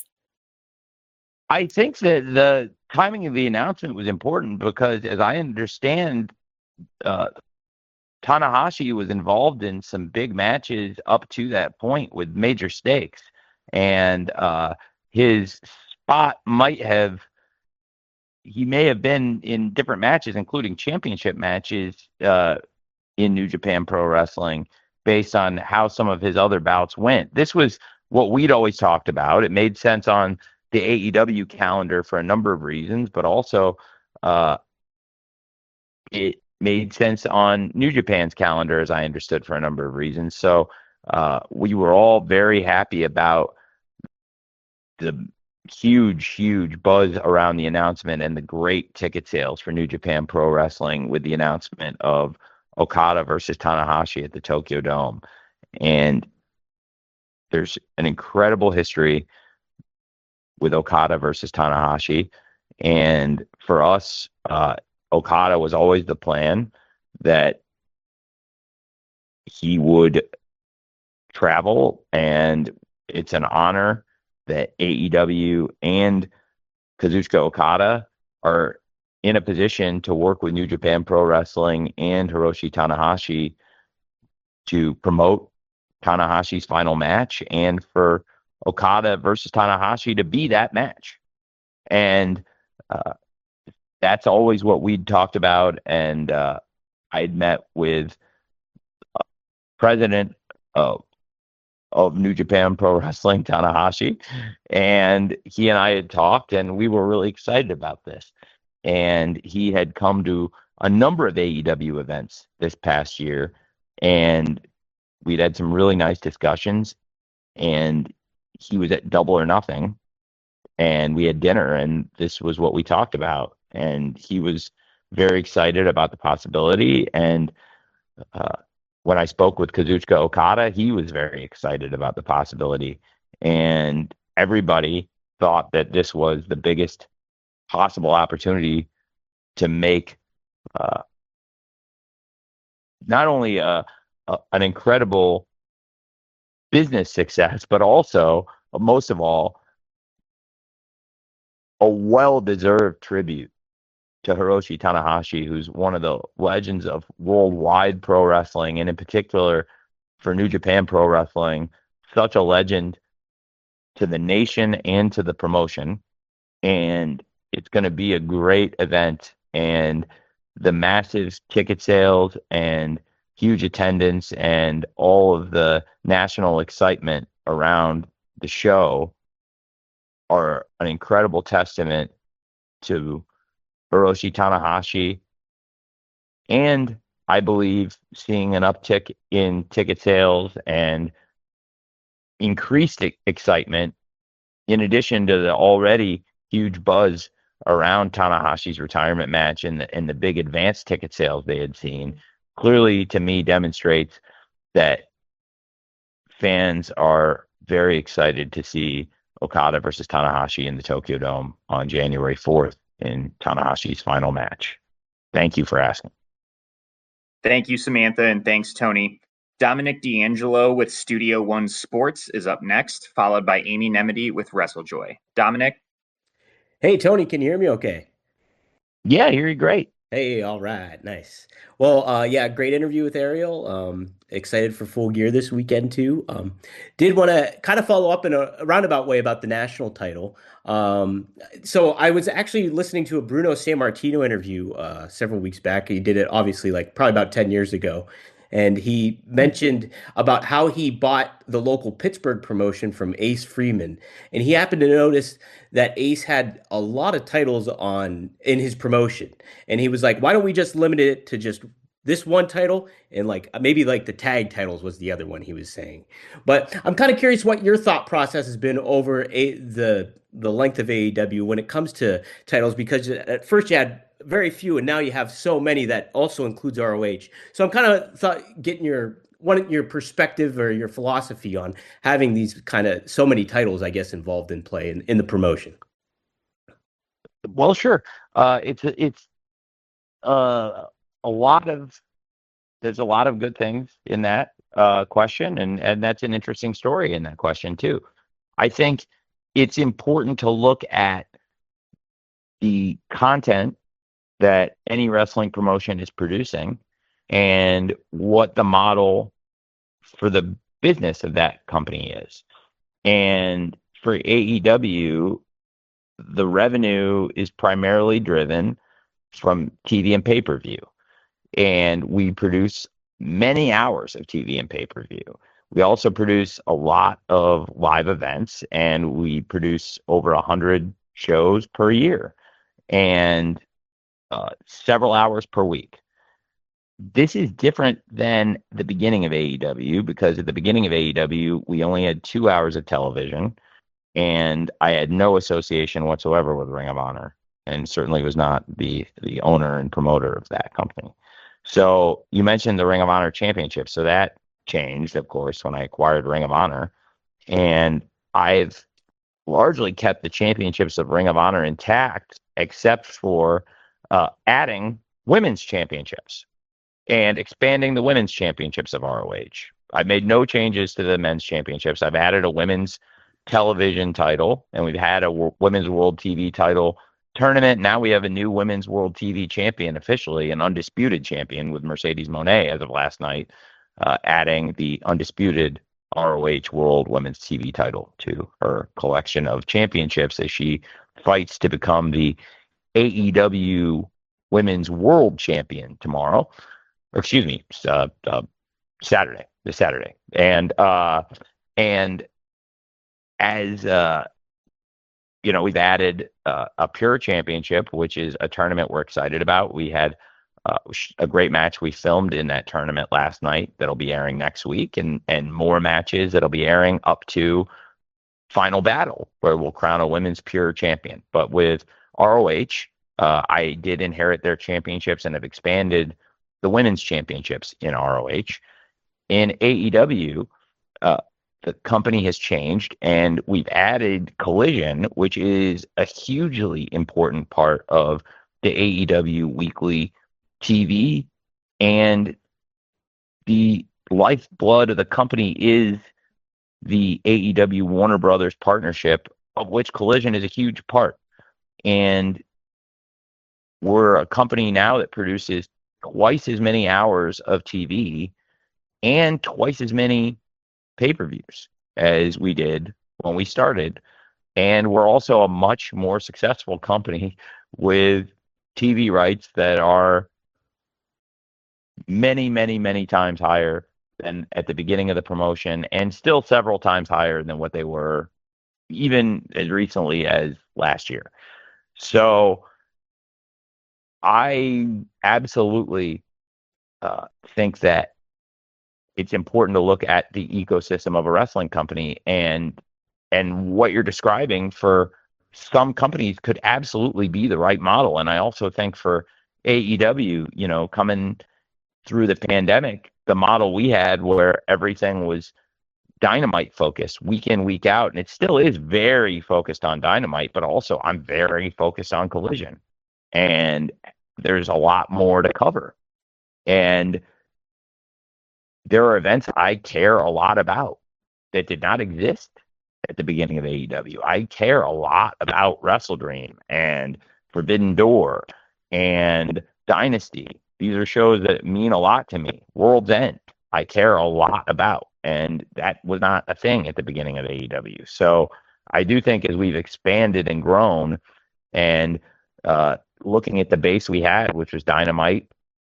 I think that the timing of the announcement was important because, as I understand, uh, Tanahashi was involved in some big matches up to that point with major stakes. And uh, his spot might have, he may have been in different matches, including championship matches uh, in New Japan Pro Wrestling, based on how some of his other bouts went. This was what we'd always talked about. It made sense on the A E W calendar for a number of reasons, but also uh, it made sense on New Japan's calendar, as I understood, for a number of reasons. So uh, we were all very happy about the huge, huge buzz around the announcement and the great ticket sales for New Japan Pro Wrestling with the announcement of Okada versus Tanahashi at the Tokyo Dome. And there's an incredible history with Okada versus Tanahashi. And for us, uh, Okada was always the plan that he would travel, and it's an honor that A E W and Kazuchika Okada are in a position to work with New Japan Pro Wrestling and Hiroshi Tanahashi to promote Tanahashi's final match, and for Okada versus Tanahashi to be that match. And uh, that's always what we'd talked about. And uh, I'd met with uh, president of of New Japan Pro Wrestling, Tanahashi, and he and I had talked, and we were really excited about this. And he had come to a number of A E W events this past year, and we'd had some really nice discussions, and he was at Double or Nothing, and we had dinner, and this was what we talked about. And he was very excited about the possibility, and uh, when I spoke with Kazuchika Okada, he was very excited about the possibility. And everybody thought that this was the biggest possible opportunity to make uh, not only a, a, an incredible business success, but also, most of all, a well-deserved tribute to Hiroshi Tanahashi, who's one of the legends of worldwide pro wrestling, and in particular for New Japan Pro Wrestling, such a legend to the nation and to the promotion. And it's going to be a great event, and the massive ticket sales and huge attendance and all of the national excitement around the show are an incredible testament to Hiroshi Tanahashi, and I believe seeing an uptick in ticket sales and increased e- excitement, in addition to the already huge buzz around Tanahashi's retirement match and the, and the big advanced ticket sales they had seen, clearly to me demonstrates that fans are very excited to see Okada versus Tanahashi in the Tokyo Dome on January fourth in Tanahashi's final match. Thank you for asking. Thank you, Samantha, and thanks, Tony. Dominic D'Angelo with Studio One Sports is up next, followed by Amy Nemedy with WrestleJoy. Dominic? Hey, Tony, can you hear me okay? Yeah, you're great. Hey, all right, nice. Well, uh, yeah, great interview with Ariel. Um, excited for Full Gear this weekend too. Um, did want to kind of follow up in a, a roundabout way about the national title. Um, so I was actually listening to a Bruno Sammartino interview uh, several weeks back. He did it obviously like probably about ten years ago. And he mentioned about how he bought the local Pittsburgh promotion from Ace Freeman. And he happened to notice that Ace had a lot of titles on in his promotion. And he was like, why don't we just limit it to just this one title? And like maybe like the tag titles was the other one he was saying. But I'm kind of curious what your thought process has been over a, the the length of A E W when it comes to titles, because at first you had very few and now you have so many that also includes R O H. So I'm kind of thought getting your one your perspective or your philosophy on having these kind of so many titles, I guess, involved in play in, in the promotion. Well, sure. Uh, it's it's uh, a lot of there's a lot of good things in that uh, question, and and that's an interesting story in that question too. I think it's important to look at the content that any wrestling promotion is producing and what the model for the business of that company is. And for A E W, the revenue is primarily driven from T V and pay-per-view. And we produce many hours of T V and pay-per-view. We also produce a lot of live events, and we produce over one hundred shows per year and uh, several hours per week. This is different than the beginning of A E W, because at the beginning of A E W, we only had two hours of television, and I had no association whatsoever with Ring of Honor, and certainly was not the the owner and promoter of that company. So you mentioned the Ring of Honor Championship. So that changed, of course, when I acquired Ring of Honor, and I've largely kept the championships of Ring of Honor intact, except for uh, adding women's championships and expanding the women's championships of R O H. I've made no changes to the men's championships. I've added a women's television title, and we've had a w- women's world T V title tournament. Now we have a new women's world T V champion, officially an undisputed champion, with Mercedes Moné as of last night, uh, adding the undisputed R O H World Women's T V title to her collection of championships as she fights to become the A E W Women's World Champion tomorrow, or excuse me, uh, uh, Saturday, this Saturday. And uh, and as uh, you know, we've added uh, a Pure Championship, which is a tournament we're excited about. We had uh, a great match we filmed in that tournament last night that'll be airing next week, and and more matches that'll be airing up to Final Battle, where we'll crown a women's Pure Champion. But with R O H, uh, I did inherit their championships and have expanded the women's championships in R O H. In A E W, uh, the company has changed, and we've added Collision, which is a hugely important part of the A E W weekly T V, and the lifeblood of the company is the A E W Warner Brothers partnership, of which Collision is a huge part. And we're a company now that produces twice as many hours of T V and twice as many pay-per-views as we did when we started. And we're also a much more successful company with T V rights that are many, many, many times higher than at the beginning of the promotion, and still several times higher than what they were even as recently as last year. So I absolutely uh, think that it's important to look at the ecosystem of a wrestling company, and and what you're describing for some companies could absolutely be the right model. And I also think for A E W, you know, coming through the pandemic, the model we had where everything was Dynamite focused week in, week out, and it still is very focused on Dynamite, but also I'm very focused on Collision, and there's a lot more to cover. And there are events I care a lot about that did not exist at the beginning of A E W. I care a lot about Wrestle Dream and Forbidden Door and Dynasty. These are shows that mean a lot to me. World's End, I care a lot about. And that was not a thing at the beginning of A E W. So I do think as we've expanded and grown and uh, looking at the base we had, which was Dynamite,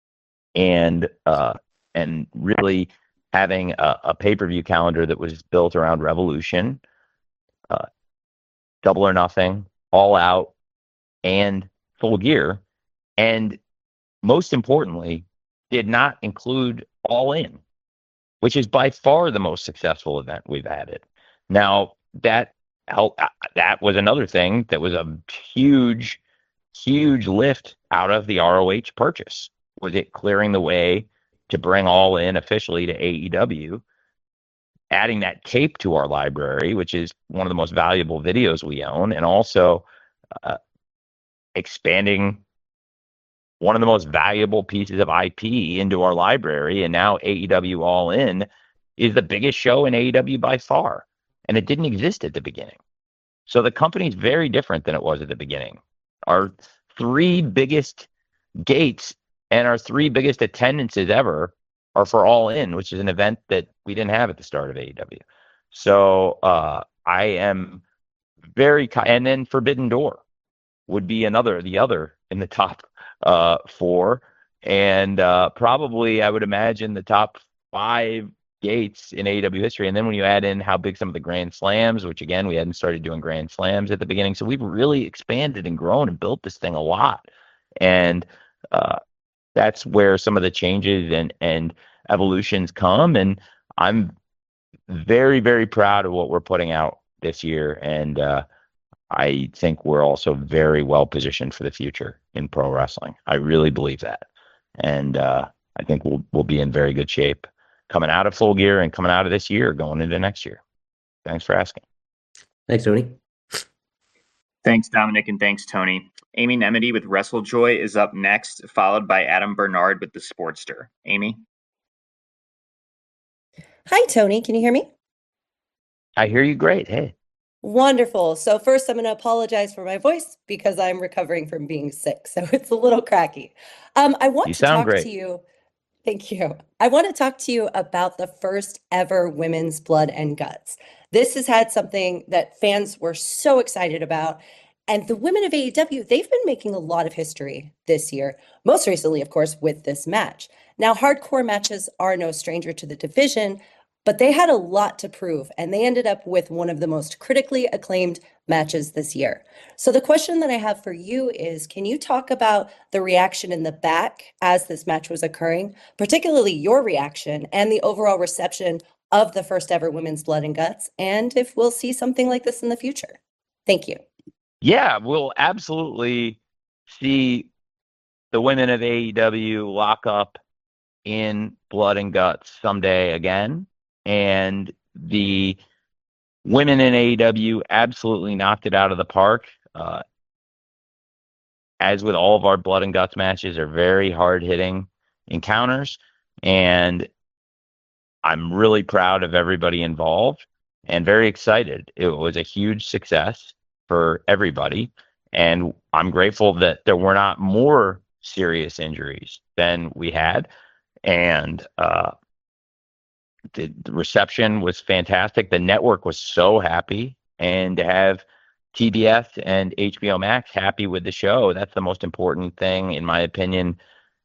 and uh, and really having a, a pay-per-view calendar that was built around Revolution, uh, Double or Nothing, All Out, and Full Gear, and most importantly, did not include All In, which is by far the most successful event we've added. Now, that helped, that was another thing that was a huge, huge lift out of the R O H purchase, was it clearing the way to bring All In officially to A E W, adding that tape to our library, which is one of the most valuable videos we own, and also uh, expanding one of the most valuable pieces of I P into our library. And now A E W All In is the biggest show in A E W by far, and it didn't exist at the beginning. So the company's very different than it was at the beginning. Our three biggest gates and our three biggest attendances ever are for All In, which is an event that we didn't have at the start of A E W. So uh, I am very, and then Forbidden Door would be another, the other in the top uh, four, and uh, probably I would imagine the top five gates in A E W history. And then when you add in how big some of the Grand Slams, which again, we hadn't started doing Grand Slams at the beginning. So we've really expanded and grown and built this thing a lot. And uh, that's where some of the changes and, and evolutions come. And I'm very, very proud of what we're putting out this year. And uh, I think we're also very well positioned for the future in pro wrestling. I really believe that. And uh, I think we'll we'll be in very good shape coming out of Full Gear and coming out of this year, going into next year. Thanks for asking. Thanks, Tony. Thanks, Dominic, and thanks, Tony. Amy Nemedy with WrestleJoy is up next, followed by Adam Bernard with The Sportster. Amy? Hi, Tony. Can you hear me? I hear you great. Hey. Wonderful. So first, I'm going to apologize for my voice because I'm recovering from being sick, so it's a little cracky. Um, I want You to sound talk great. to you. Thank you. I want to talk to you about the first ever Women's Blood and Guts. This has had something that fans were so excited about. And the women of A E W, they've been making a lot of history this year, most recently, of course, with this match. Now, hardcore matches are no stranger to the division, but they had a lot to prove, and they ended up with one of the most critically acclaimed matches this year. So the question that I have for you is, can you talk about the reaction in the back as this match was occurring, particularly your reaction and the overall reception of the first ever Women's Blood and Guts, and if we'll see something like this in the future? Thank you. Yeah, we'll absolutely see the women of A E W lock up in Blood and Guts someday again. And the women in A E W absolutely knocked it out of the park. Uh, as with all of our Blood and Guts matches, are very hard-hitting encounters. And I'm really proud of everybody involved and very excited. It was a huge success for everybody. And I'm grateful that there were not more serious injuries than we had. And uh, the, the reception was fantastic. The network was so happy. And to have T B S and H B O Max happy with the show, that's the most important thing, in my opinion,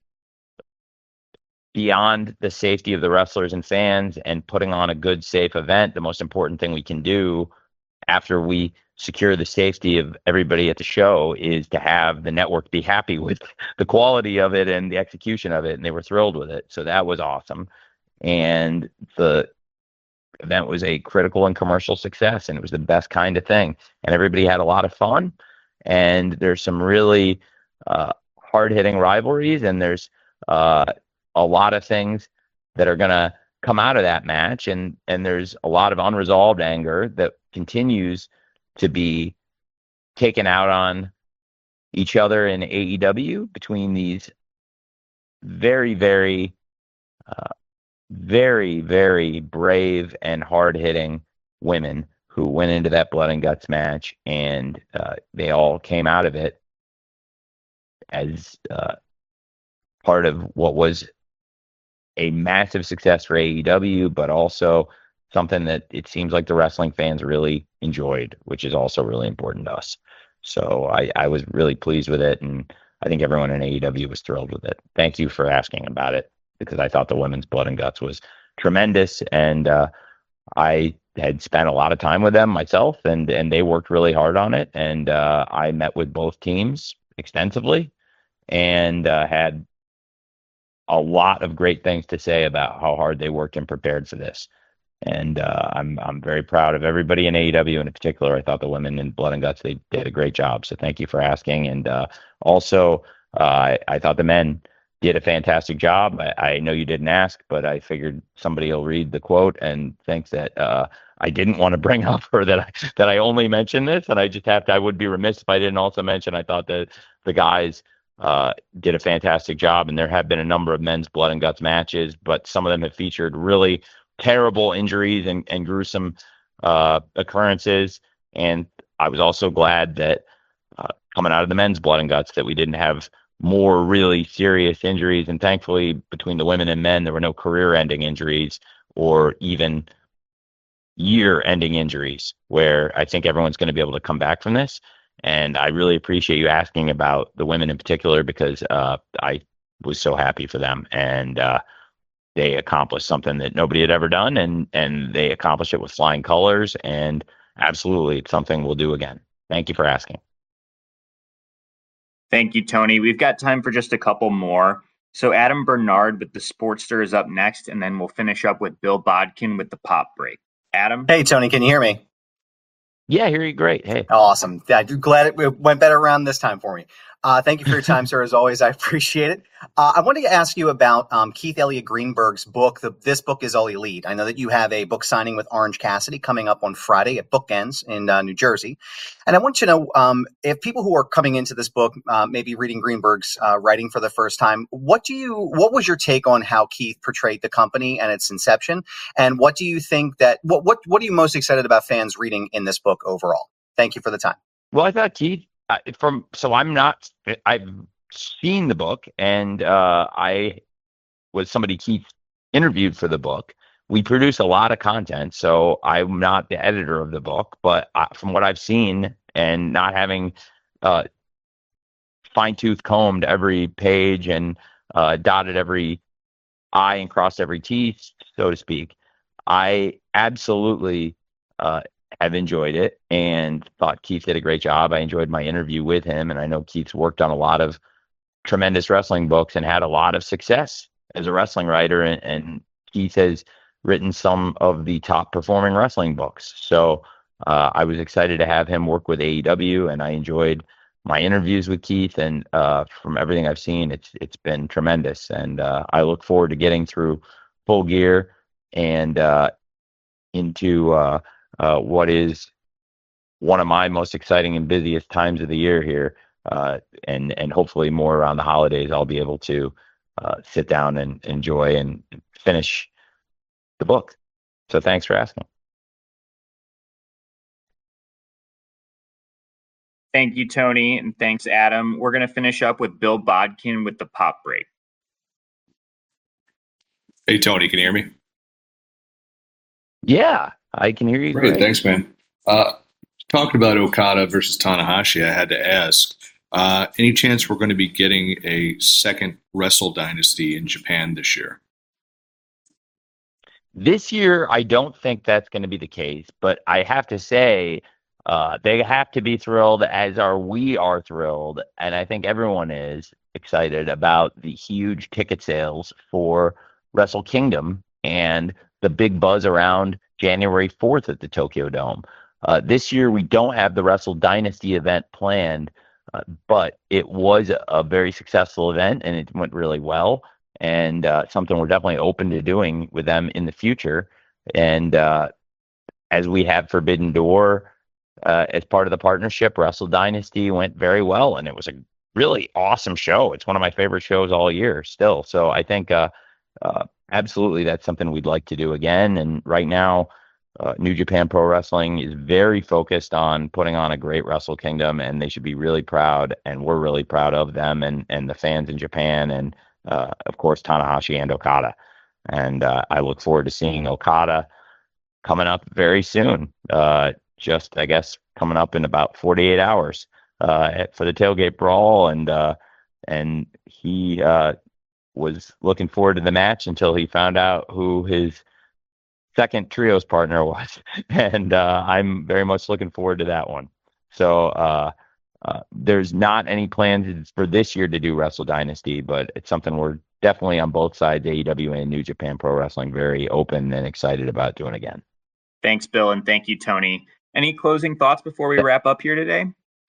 beyond the safety of the wrestlers and fans and putting on a good, safe event. The most important thing we can do after we secure the safety of everybody at the show, is to have the network be happy with the quality of it and the execution of it, and they were thrilled with it. So that was awesome. And the event was a critical and commercial success, and it was the best kind of thing. And everybody had a lot of fun. And there's some really uh, hard-hitting rivalries, and there's uh, a lot of things that are going to come out of that match. And, and there's a lot of unresolved anger that continues to be taken out on each other in A E W between these very, very, uh, very, very brave and hard-hitting women who went into that blood and guts match, and uh, they all came out of it as uh, part of what was a massive success for A E W, but also something that it seems like the wrestling fans really enjoyed, which is also really important to us. So I, I was really pleased with it, and I think everyone in A E W was thrilled with it. Thank you for asking about it, because I thought the women's blood and guts was tremendous, and uh, I had spent a lot of time with them myself, and and they worked really hard on it. And uh, I met with both teams extensively, and uh, had a lot of great things to say about how hard they worked and prepared for this. And uh, I'm I'm very proud of everybody in A E W, and in particular, I thought the women in blood and guts, they did a great job. So thank you for asking. And uh, also, uh, I, I thought the men did a fantastic job. I, I know you didn't ask, but I figured somebody will read the quote and think that uh, I didn't want to bring up, or that I, that I only mentioned this, and I just have to. I would be remiss if I didn't also mention. I thought that the guys uh, did a fantastic job, and there have been a number of men's blood and guts matches, but some of them have featured really terrible injuries and, and gruesome uh, occurrences. And I was also glad that uh, coming out of the men's blood and guts that we didn't have more really serious injuries. And thankfully, between the women and men, there were no career-ending injuries or even year-ending injuries, where I think everyone's going to be able to come back from this. And I really appreciate you asking about the women in particular, because uh, I was so happy for them. And uh, they accomplished something that nobody had ever done, and and they accomplished it with flying colors. And absolutely, it's something we'll do again. Thank you for asking. Thank you, Tony. We've got time for just a couple more. So Adam Bernard with the Sportster is up next, and then we'll finish up with Bill Bodkin with the Pop Break. Adam? Hey, Tony, can you hear me? Yeah, I hear you great. Hey. Awesome. I'm glad it went better around this time for me. Uh, thank you for your time, sir. As always, I appreciate it. Uh, I wanted to ask you about um, Keith Elliott Greenberg's book. The, this book is All Elite. I know that you have a book signing with Orange Cassidy coming up on Friday at Bookends in uh, New Jersey. And I want you to know, um, if people who are coming into this book, uh, maybe reading Greenberg's uh, writing for the first time, what do you, what was your take on how Keith portrayed the company and its inception? And what do you think that, what, what, what are you most excited about fans reading in this book overall? Thank you for the time. Well, I thought Keith, uh, from, so I'm not, I've seen the book, and uh, I was somebody Keith interviewed for the book. We produce a lot of content, so I'm not the editor of the book, but I, from what I've seen, and not having uh, fine-tooth combed every page and uh, dotted every I and crossed every T, so to speak, I absolutely uh, have enjoyed it and thought Keith did a great job. I enjoyed my interview with him, and I know Keith's worked on a lot of tremendous wrestling books and had a lot of success as a wrestling writer, and, and Keith has written some of the top performing wrestling books. So uh, I was excited to have him work with A E W, and I enjoyed my interviews with Keith, and uh, from everything I've seen, it's it's been tremendous. And uh, I look forward to getting through Full Gear and uh, into uh, uh, what is one of my most exciting and busiest times of the year here. Uh, and and hopefully more around the holidays, I'll be able to uh, sit down and enjoy and finish the book. So thanks for asking. Thank you, Tony, and thanks, Adam. We're going to finish up with Bill Bodkin with the Pop Break. Hey, Tony, can you hear me? Yeah, I can hear you. Great, great. Thanks, man. Uh, talking about Okada versus Tanahashi, I had to ask, uh, any chance we're going to be getting a second Wrestle Dynasty in Japan this year? This year, I don't think that's going to be the case, but I have to say Uh, they have to be thrilled, as are we are thrilled, and I think everyone is excited about the huge ticket sales for Wrestle Kingdom and the big buzz around January fourth at the Tokyo Dome. Uh, this year, we don't have the Wrestle Dynasty event planned, uh, but it was a, a very successful event, and it went really well, and uh, something we're definitely open to doing with them in the future. And uh, as we have Forbidden Door, Uh, as part of the partnership, Wrestle Dynasty went very well, and it was a really awesome show. It's one of my favorite shows all year still. So I think uh, uh, absolutely that's something we'd like to do again. And right now, uh, New Japan Pro Wrestling is very focused on putting on a great Wrestle Kingdom, and they should be really proud, and we're really proud of them and, and the fans in Japan, and uh, of course, Tanahashi and Okada. And uh, I look forward to seeing Okada coming up very soon. Uh, just, I guess, coming up in about forty-eight hours uh, for the Tailgate Brawl. And uh, and he uh, was looking forward to the match until he found out who his second trios partner was. And uh, I'm very much looking forward to that one. So uh, uh, there's not any plans for this year to do Wrestle Dynasty, but it's something we're definitely on both sides, A E W and New Japan Pro Wrestling, very open and excited about doing again. Thanks, Bill, and thank you, Tony. Any closing thoughts before we wrap up here today?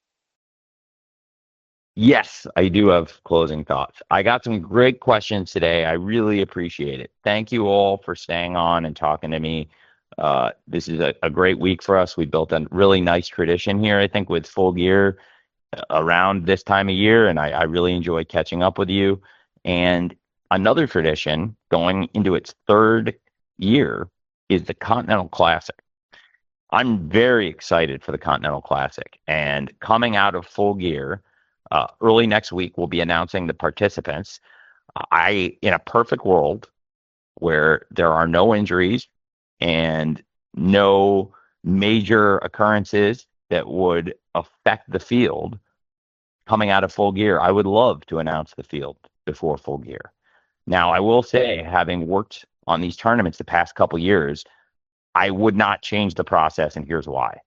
Yes, I do have closing thoughts. I got some great questions today. I really appreciate it. Thank you all for staying on and talking to me. Uh, this is a, a great week for us. We built a really nice tradition here, I think, with Full Gear around this time of year, and I, I really enjoy catching up with you. And another tradition going into its third year is the Continental Classic. I'm very excited for the Continental Classic, and coming out of Full Gear, uh, early next week, we'll be announcing the participants. I, in a perfect world where there are no injuries and no major occurrences that would affect the field coming out of Full Gear, I would love to announce the field before Full Gear. Now, I will say, having worked on these tournaments the past couple years, I would not change the process, and here's why.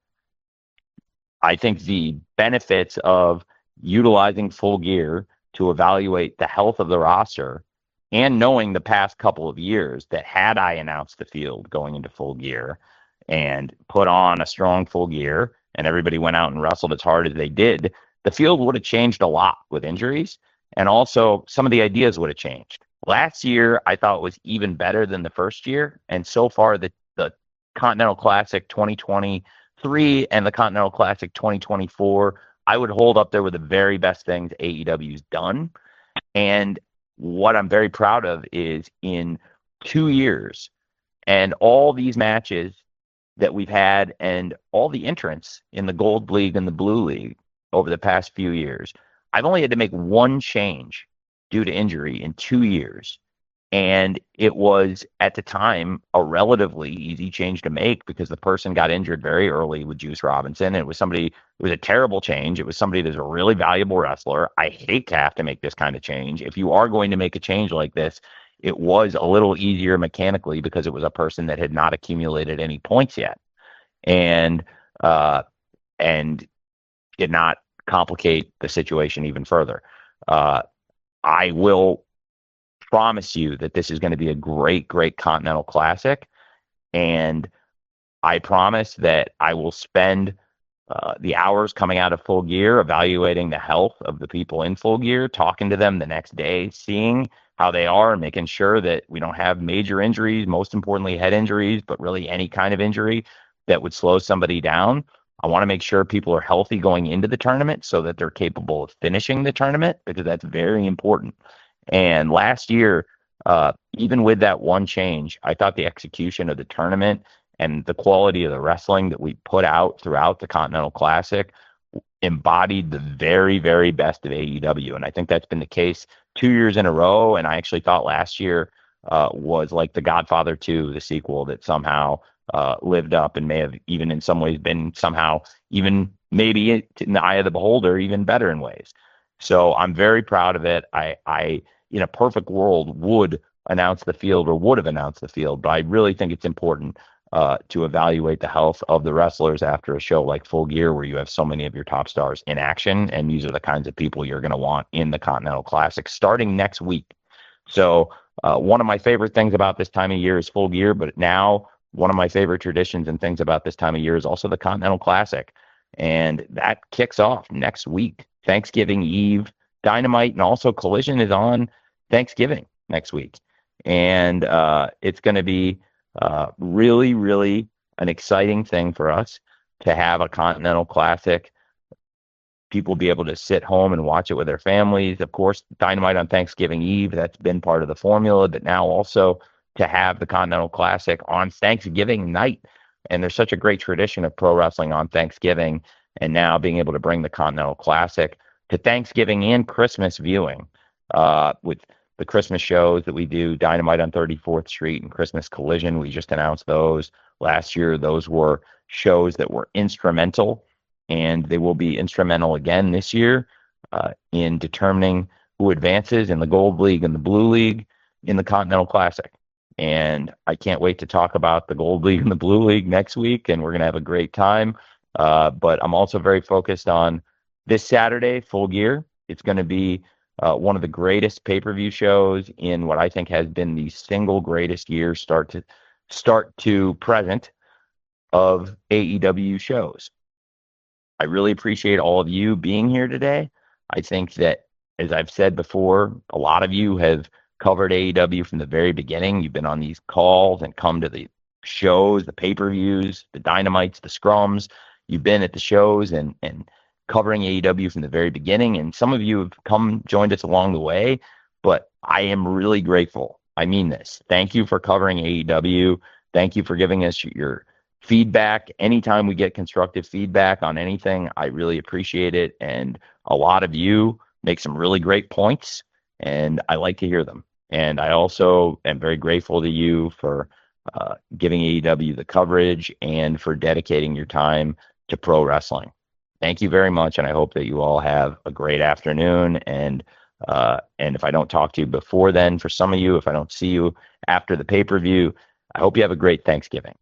I think the benefits of utilizing Full Gear to evaluate the health of the roster, and knowing the past couple of years that had I announced the field going into Full Gear and put on a strong Full Gear and everybody went out and wrestled as hard as they did, the field would have changed a lot with injuries, and also some of the ideas would have changed. Last year, I thought was even better than the first year, and so far the the Continental Classic twenty twenty-three and the Continental Classic twenty twenty-four, I would hold up there with the very best things A E W's done. And what I'm very proud of is in two years and all these matches that we've had and all the entrants in the Gold League and the Blue League over the past few years, I've only had to make one change due to injury in two years. And it was, at the time, a relatively easy change to make because the person got injured very early with Juice Robinson. It was somebody, it was a terrible change. It was somebody that's a really valuable wrestler. I hate to have to make this kind of change. If you are going to make a change like this, it was a little easier mechanically because it was a person that had not accumulated any points yet. And, uh, and did not complicate the situation even further. Uh, I will promise you that this is going to be a great, great Continental Classic. And I promise that I will spend uh, the hours coming out of Full Gear evaluating the health of the people in Full Gear, talking to them the next day, seeing how they are, and making sure that we don't have major injuries, most importantly head injuries, but really any kind of injury that would slow somebody down. I want to make sure people are healthy going into the tournament so that they're capable of finishing the tournament, because that's very important. And last year, uh, even with that one change, I thought the execution of the tournament and the quality of the wrestling that we put out throughout the Continental Classic embodied the very, very best of A E W. And I think that's been the case two years in a row. And I actually thought last year uh, was like The Godfather two, the sequel that somehow uh, lived up and may have even in some ways been somehow even maybe in the eye of the beholder, even better in ways. So I'm very proud of it. I, I, in a perfect world, would announce the field or would have announced the field, but I really think it's important uh, to evaluate the health of the wrestlers after a show like Full Gear, where you have so many of your top stars in action. And these are the kinds of people you're going to want in the Continental Classic starting next week. So uh, one of my favorite things about this time of year is Full Gear, but now one of my favorite traditions and things about this time of year is also the Continental Classic. And that kicks off next week, Thanksgiving Eve. Dynamite and also Collision is on Thanksgiving next week. And uh, it's going to be uh, really, really an exciting thing for us to have a Continental Classic. People be able to sit home and watch it with their families. Of course, Dynamite on Thanksgiving Eve, that's been part of the formula, but now also to have the Continental Classic on Thanksgiving night. And there's such a great tradition of pro wrestling on Thanksgiving, and now being able to bring the Continental Classic to Thanksgiving and Christmas viewing uh, with the Christmas shows that we do, Dynamite on thirty-fourth Street and Christmas Collision. We just announced those last year. Those were shows that were instrumental, and they will be instrumental again this year uh, in determining who advances in the Gold League and the Blue League in the Continental Classic. And I can't wait to talk about the Gold League and the Blue League next week, and we're going to have a great time. Uh, but I'm also very focused on this Saturday, Full Gear. It's going to be uh, one of the greatest pay-per-view shows in what I think has been the single greatest year start to start to present of A E W shows. I really appreciate all of you being here today. I think that, as I've said before, a lot of you have covered A E W from the very beginning. You've been on these calls and come to the shows, the pay-per-views, the Dynamites, the Scrums. You've been at the shows and and covering A E W from the very beginning, and some of you have come joined us along the way, but I am really grateful. I mean this. Thank you for covering A E W. Thank you for giving us your feedback. Anytime we get constructive feedback on anything, I really appreciate it, and a lot of you make some really great points, and I like to hear them. And I also am very grateful to you for uh, giving A E W the coverage and for dedicating your time to pro wrestling. Thank you very much, and I hope that you all have a great afternoon. And uh, and if I don't talk to you before then, for some of you, if I don't see you after the pay-per-view, I hope you have a great Thanksgiving.